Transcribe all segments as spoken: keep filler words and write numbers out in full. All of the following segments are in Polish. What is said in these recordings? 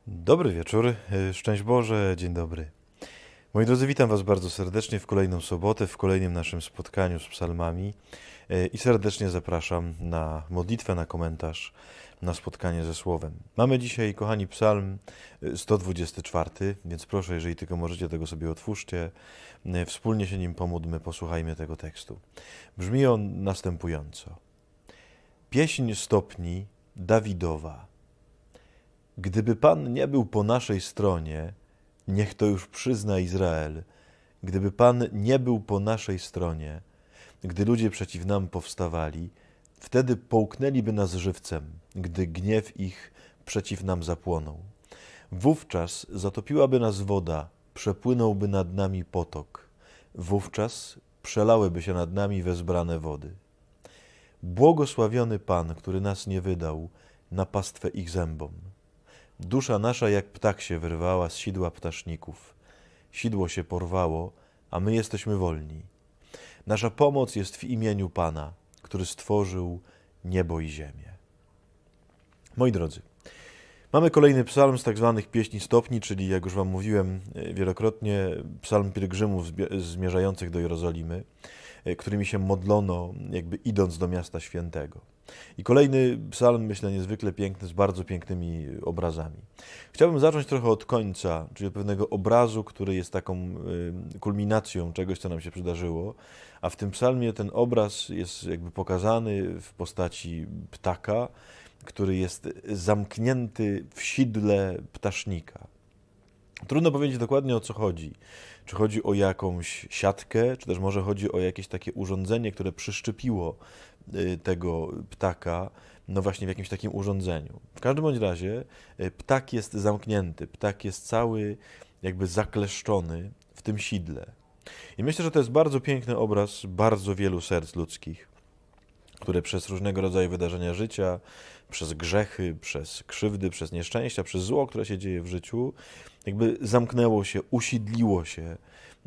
Dobry wieczór, szczęść Boże, dzień dobry. Moi drodzy, witam Was bardzo serdecznie w kolejną sobotę, w kolejnym naszym spotkaniu z psalmami i serdecznie zapraszam na modlitwę, na komentarz, na spotkanie ze Słowem. Mamy dzisiaj, kochani, psalm sto dwudziesty czwarty, więc proszę, jeżeli tylko możecie, tego sobie otwórzcie, wspólnie się nim pomódlmy, posłuchajmy tego tekstu. Brzmi on następująco. Pieśń stopni Dawidowa. Gdyby Pan nie był po naszej stronie, niech to już przyzna Izrael. Gdyby Pan nie był po naszej stronie, gdy ludzie przeciw nam powstawali, wtedy połknęliby nas żywcem, gdy gniew ich przeciw nam zapłonął. Wówczas zatopiłaby nas woda, przepłynąłby nad nami potok. Wówczas przelałyby się nad nami wezbrane wody. Błogosławiony Pan, który nas nie wydał na pastwę ich zębom. Dusza nasza jak ptak się wyrwała z sidła ptaszników. Sidło się porwało, a my jesteśmy wolni. Nasza pomoc jest w imieniu Pana, który stworzył niebo i ziemię. Moi drodzy, mamy kolejny psalm z tak zwanych pieśni stopni, czyli, jak już Wam mówiłem wielokrotnie, psalm pielgrzymów zmierzających do Jerozolimy, którymi się modlono, jakby idąc do miasta świętego. I kolejny psalm, myślę, niezwykle piękny, z bardzo pięknymi obrazami. Chciałbym zacząć trochę od końca, czyli od pewnego obrazu, który jest taką kulminacją czegoś, co nam się przydarzyło, a w tym psalmie ten obraz jest jakby pokazany w postaci ptaka, który jest zamknięty w sidle ptasznika. Trudno powiedzieć dokładnie, o co chodzi. Czy chodzi o jakąś siatkę, czy też może chodzi o jakieś takie urządzenie, które przyszczepiło tego ptaka, no właśnie w jakimś takim urządzeniu. W każdym bądź razie ptak jest zamknięty, ptak jest cały jakby zakleszczony w tym sidle. I myślę, że to jest bardzo piękny obraz bardzo wielu serc ludzkich, które przez różnego rodzaju wydarzenia życia, przez grzechy, przez krzywdy, przez nieszczęścia, przez zło, które się dzieje w życiu, jakby zamknęło się, usidliło się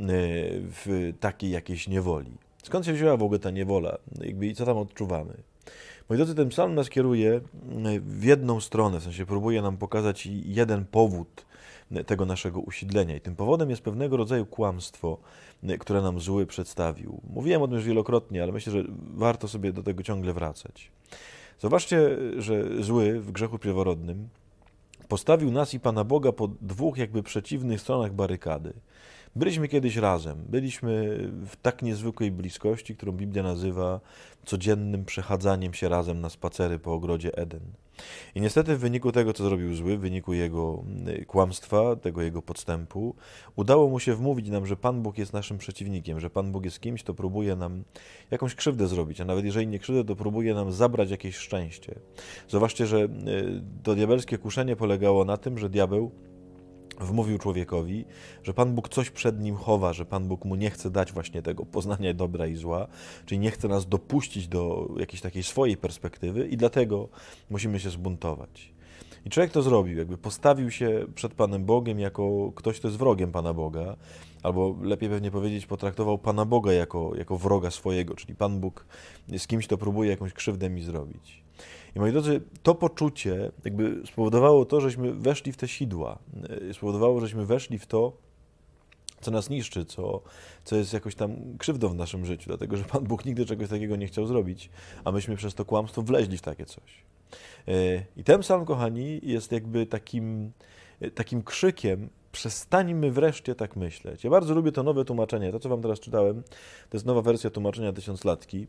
w takiej jakiejś niewoli. Skąd się wzięła w ogóle ta niewola? Jakby i co tam odczuwamy? Moi drodzy, ten psalm nas kieruje w jedną stronę, w sensie próbuje nam pokazać jeden powód tego naszego usidlenia. I tym powodem jest pewnego rodzaju kłamstwo, które nam zły przedstawił. Mówiłem o tym już wielokrotnie, ale myślę, że warto sobie do tego ciągle wracać. Zobaczcie, że zły w grzechu pierworodnym postawił nas i Pana Boga po dwóch jakby przeciwnych stronach barykady. Byliśmy kiedyś razem, byliśmy w tak niezwykłej bliskości, którą Biblia nazywa codziennym przechadzaniem się razem na spacery po ogrodzie Eden. I niestety w wyniku tego, co zrobił zły, w wyniku jego kłamstwa, tego jego podstępu, udało mu się wmówić nam, że Pan Bóg jest naszym przeciwnikiem, że Pan Bóg jest kimś, kto próbuje nam jakąś krzywdę zrobić, a nawet jeżeli nie krzywdę, to próbuje nam zabrać jakieś szczęście. Zobaczcie, że to diabelskie kuszenie polegało na tym, że diabeł wmówił człowiekowi, że Pan Bóg coś przed nim chowa, że Pan Bóg mu nie chce dać właśnie tego poznania dobra i zła, czyli nie chce nas dopuścić do jakiejś takiej swojej perspektywy i dlatego musimy się zbuntować. I człowiek to zrobił, jakby postawił się przed Panem Bogiem jako ktoś, kto jest wrogiem Pana Boga, albo lepiej pewnie powiedzieć, potraktował Pana Boga jako, jako wroga swojego, czyli Pan Bóg jest kimś, kto próbuje jakąś krzywdę mi zrobić. I moi drodzy, to poczucie jakby spowodowało to, żeśmy weszli w te sidła, spowodowało, żeśmy weszli w to, co nas niszczy, co, co jest jakoś tam krzywdą w naszym życiu, dlatego że Pan Bóg nigdy czegoś takiego nie chciał zrobić, a myśmy przez to kłamstwo wleźli w takie coś. I ten psalm, kochani, jest jakby takim, takim krzykiem: przestańmy wreszcie tak myśleć. Ja bardzo lubię to nowe tłumaczenie. To, co wam teraz czytałem, to jest nowa wersja tłumaczenia Tysiąclatki,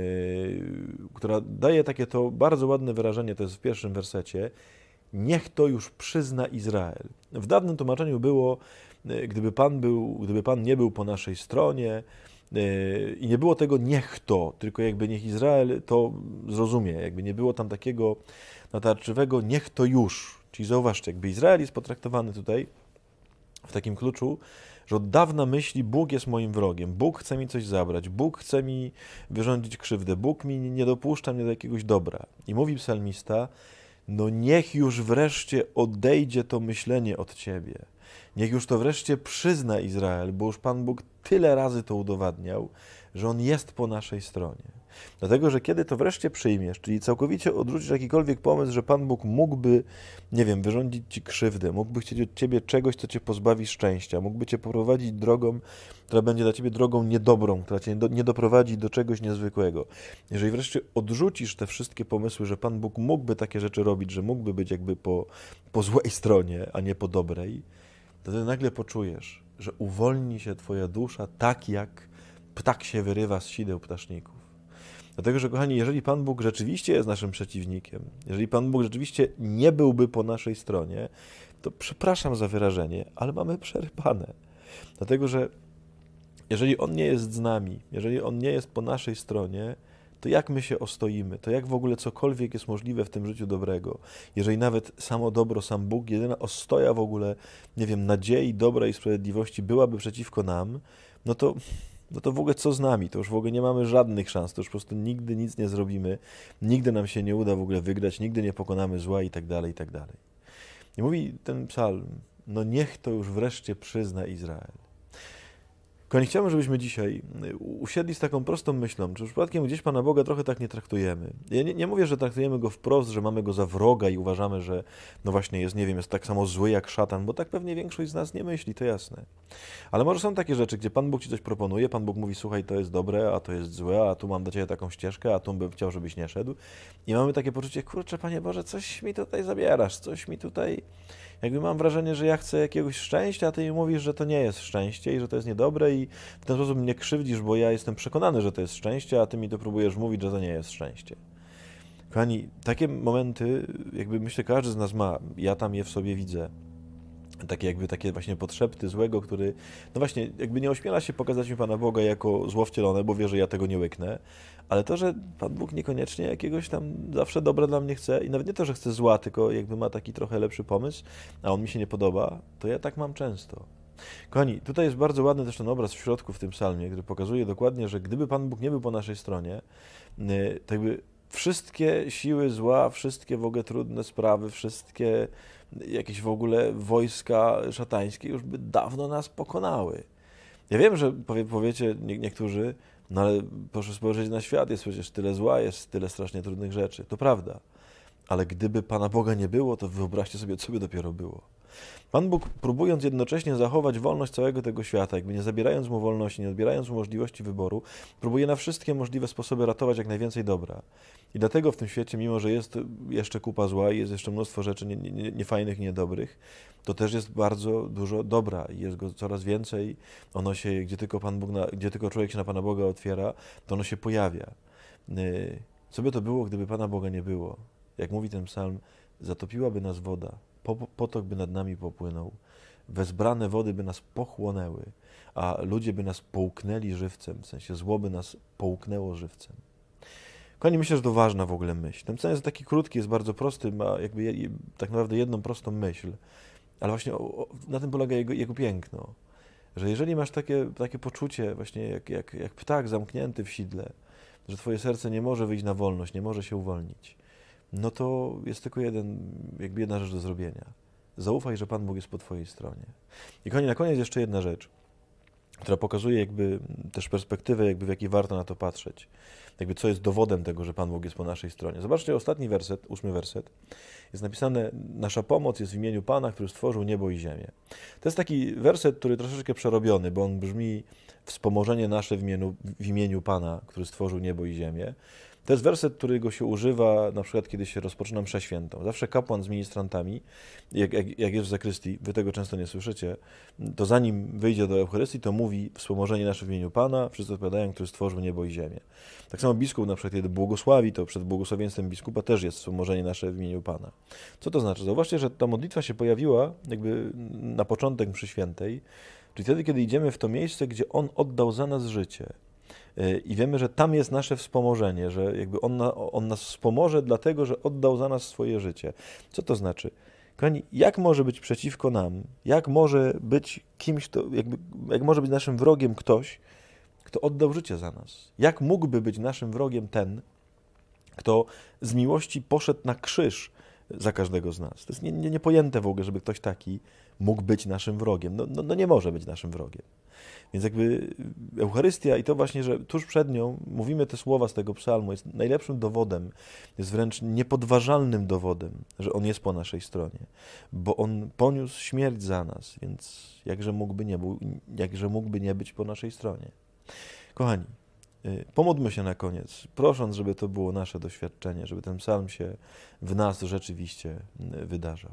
yy, która daje takie to bardzo ładne wyrażenie, to jest w pierwszym wersecie: niech to już przyzna Izrael. W dawnym tłumaczeniu było, gdyby Pan, był, gdyby Pan nie był po naszej stronie, yy, i nie było tego niech to, tylko jakby niech Izrael to zrozumie, jakby nie było tam takiego natarczywego niech to już. Czyli zauważcie, jakby Izrael jest potraktowany tutaj w takim kluczu, że od dawna myśli: Bóg jest moim wrogiem, Bóg chce mi coś zabrać, Bóg chce mi wyrządzić krzywdę, Bóg mi nie dopuszcza mnie do jakiegoś dobra. I mówi psalmista: no niech już wreszcie odejdzie to myślenie od Ciebie. Niech już to wreszcie przyzna Izrael, bo już Pan Bóg tyle razy to udowadniał, że On jest po naszej stronie. Dlatego, że kiedy to wreszcie przyjmiesz, czyli całkowicie odrzucisz jakikolwiek pomysł, że Pan Bóg mógłby, nie wiem, wyrządzić ci krzywdę, mógłby chcieć od ciebie czegoś, co cię pozbawi szczęścia, mógłby cię poprowadzić drogą, która będzie dla ciebie drogą niedobrą, która cię nie doprowadzi do czegoś niezwykłego. Jeżeli wreszcie odrzucisz te wszystkie pomysły, że Pan Bóg mógłby takie rzeczy robić, że mógłby być jakby po, po złej stronie, a nie po dobrej, to wtedy nagle poczujesz, że uwolni się twoja dusza tak, jak ptak się wyrywa z sideł ptaszników. Dlatego, że kochani, jeżeli Pan Bóg rzeczywiście jest naszym przeciwnikiem, jeżeli Pan Bóg rzeczywiście nie byłby po naszej stronie, to przepraszam za wyrażenie, ale mamy przerypane. Dlatego, że jeżeli On nie jest z nami, jeżeli On nie jest po naszej stronie, to jak my się ostoimy, to jak w ogóle cokolwiek jest możliwe w tym życiu dobrego. Jeżeli nawet samo dobro, sam Bóg, jedyna ostoja w ogóle, nie wiem, nadziei, dobra i sprawiedliwości byłaby przeciwko nam, no to, no to w ogóle co z nami? To już w ogóle nie mamy żadnych szans, to już po prostu nigdy nic nie zrobimy, nigdy nam się nie uda w ogóle wygrać, nigdy nie pokonamy zła i tak dalej, i tak dalej. I mówi ten psalm, no niech to już wreszcie przyzna Izrael. Kochani, chciałbym, żebyśmy dzisiaj usiedli z taką prostą myślą, czy przypadkiem gdzieś Pana Boga trochę tak nie traktujemy. Ja nie, nie mówię, że traktujemy Go wprost, że mamy Go za wroga i uważamy, że no właśnie jest, nie wiem, jest tak samo zły jak szatan, bo tak pewnie większość z nas nie myśli, to jasne. Ale może są takie rzeczy, gdzie Pan Bóg Ci coś proponuje, Pan Bóg mówi, słuchaj, to jest dobre, a to jest złe, a tu mam dla Ciebie taką ścieżkę, a tu bym chciał, żebyś nie szedł. I mamy takie poczucie, kurczę, Panie Boże, coś mi tutaj zabierasz, coś mi tutaj... Jakby mam wrażenie, że ja chcę jakiegoś szczęścia, a Ty mi mówisz, że to nie jest szczęście i że to jest niedobre i w ten sposób mnie krzywdzisz, bo ja jestem przekonany, że to jest szczęście, a Ty mi to próbujesz mówić, że to nie jest szczęście. Kochani, takie momenty, jakby myślę, każdy z nas ma, ja tam je w sobie widzę. Takie jakby takie właśnie podszepty złego, który, no właśnie, jakby nie ośmiela się pokazać mi Pana Boga jako zło wcielone, bo wie, że ja tego nie łyknę, ale to, że Pan Bóg niekoniecznie jakiegoś tam zawsze dobra dla mnie chce i nawet nie to, że chce zła, tylko jakby ma taki trochę lepszy pomysł, a on mi się nie podoba, to ja tak mam często. Kochani, tutaj jest bardzo ładny też ten obraz w środku w tym psalmie, który pokazuje dokładnie, że gdyby Pan Bóg nie był po naszej stronie, to jakby wszystkie siły zła, wszystkie w ogóle trudne sprawy, wszystkie jakieś w ogóle wojska szatańskie już by dawno nas pokonały. Ja wiem, że powie, powiecie nie, niektórzy, no ale proszę spojrzeć na świat, jest przecież tyle zła, jest tyle strasznie trudnych rzeczy. To prawda. Ale gdyby Pana Boga nie było, to wyobraźcie sobie, co by dopiero było. Pan Bóg, próbując jednocześnie zachować wolność całego tego świata, jakby nie zabierając mu wolności, nie odbierając mu możliwości wyboru, próbuje na wszystkie możliwe sposoby ratować jak najwięcej dobra. I dlatego w tym świecie, mimo że jest jeszcze kupa zła i jest jeszcze mnóstwo rzeczy niefajnych, nie, nie, niedobrych, to też jest bardzo dużo dobra i jest go coraz więcej. Ono się, gdzie tylko Pan Bóg, na, gdzie tylko człowiek się na Pana Boga otwiera, to ono się pojawia. Co by to było, gdyby Pana Boga nie było? Jak mówi ten psalm, zatopiłaby nas woda, potok by nad nami popłynął, wezbrane wody by nas pochłonęły, a ludzie by nas połknęli żywcem, w sensie zło by nas połknęło żywcem. Kochani, myślę, że to ważna w ogóle myśl. Ten psalm jest taki krótki, jest bardzo prosty, ma jakby je, tak naprawdę jedną prostą myśl, ale właśnie o, o, na tym polega jego, jego piękno, że jeżeli masz takie, takie poczucie właśnie jak, jak, jak ptak zamknięty w sidle, że twoje serce nie może wyjść na wolność, nie może się uwolnić, no to jest tylko jeden, jakby jedna rzecz do zrobienia. Zaufaj, że Pan Bóg jest po twojej stronie. I kochani, na koniec jeszcze jedna rzecz, która pokazuje jakby też perspektywę, jakby w jakiej warto na to patrzeć. Jakby co jest dowodem tego, że Pan Bóg jest po naszej stronie. Zobaczcie, ostatni werset, ósmy werset. Jest napisane, nasza pomoc jest w imieniu Pana, który stworzył niebo i ziemię. To jest taki werset, który troszeczkę przerobiony, bo on brzmi wspomożenie nasze w imieniu, w imieniu Pana, który stworzył niebo i ziemię. To jest werset, którego się używa na przykład, kiedy się rozpoczyna mszę świętą. Zawsze kapłan z ministrantami, jak, jak, jak jest w zakrystii, wy tego często nie słyszycie, to zanim wyjdzie do Eucharystii, to mówi wspomożenie nasze w imieniu Pana, wszyscy odpowiadają, który stworzył niebo i ziemię. Tak samo biskup na przykład, kiedy błogosławi, to przed błogosławieństwem biskupa też jest wspomożenie nasze w imieniu Pana. Co to znaczy? Zauważcie, że ta modlitwa się pojawiła jakby na początek mszy świętej, czyli wtedy, kiedy idziemy w to miejsce, gdzie On oddał za nas życie. I wiemy, że tam jest nasze wspomożenie, że jakby on, na, on nas wspomoże dlatego, że oddał za nas swoje życie. Co to znaczy? Kochani, jak może być przeciwko nam, jak może być kimś, to jakby, jak może być naszym wrogiem ktoś, kto oddał życie za nas? Jak mógłby być naszym wrogiem ten, kto z miłości poszedł na krzyż, za każdego z nas. To jest nie, nie, niepojęte w ogóle, żeby ktoś taki mógł być naszym wrogiem. No, no, no nie może być naszym wrogiem. Więc jakby Eucharystia i to właśnie, że tuż przed nią mówimy te słowa z tego psalmu, jest najlepszym dowodem, jest wręcz niepodważalnym dowodem, że On jest po naszej stronie, bo On poniósł śmierć za nas, więc jakże mógłby nie, był, jakże mógłby nie być po naszej stronie. Kochani, pomódlmy się na koniec, prosząc, żeby to było nasze doświadczenie, żeby ten psalm się w nas rzeczywiście wydarzał.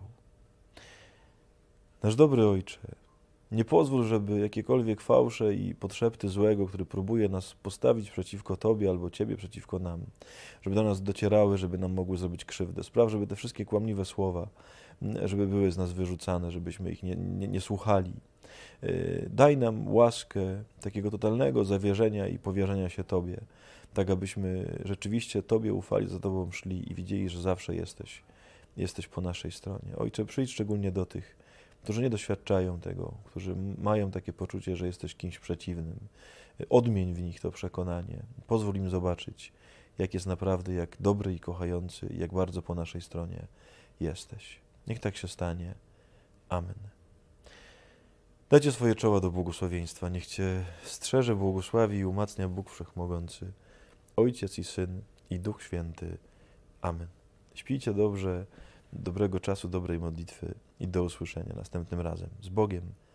Nasz dobry Ojcze, nie pozwól, żeby jakiekolwiek fałsze i podszepty złego, który próbuje nas postawić przeciwko Tobie albo Ciebie przeciwko nam, żeby do nas docierały, żeby nam mogły zrobić krzywdę. Spraw, żeby te wszystkie kłamliwe słowa, żeby były z nas wyrzucane, żebyśmy ich nie, nie, nie słuchali. Daj nam łaskę takiego totalnego zawierzenia i powierzenia się Tobie, tak abyśmy rzeczywiście Tobie ufali, za Tobą szli i widzieli, że zawsze jesteś, jesteś po naszej stronie. Ojcze, przyjdź szczególnie do tych, którzy nie doświadczają tego, którzy mają takie poczucie, że jesteś kimś przeciwnym. Odmień w nich to przekonanie. Pozwól im zobaczyć, jak jest naprawdę, jak dobry i kochający, i jak bardzo po naszej stronie jesteś. Niech tak się stanie. Amen. Dajcie swoje czoła do błogosławieństwa. Niech Cię strzeże, błogosławi i umacnia Bóg Wszechmogący, Ojciec i Syn i Duch Święty. Amen. Śpijcie dobrze, dobrego czasu, dobrej modlitwy i do usłyszenia następnym razem. Z Bogiem.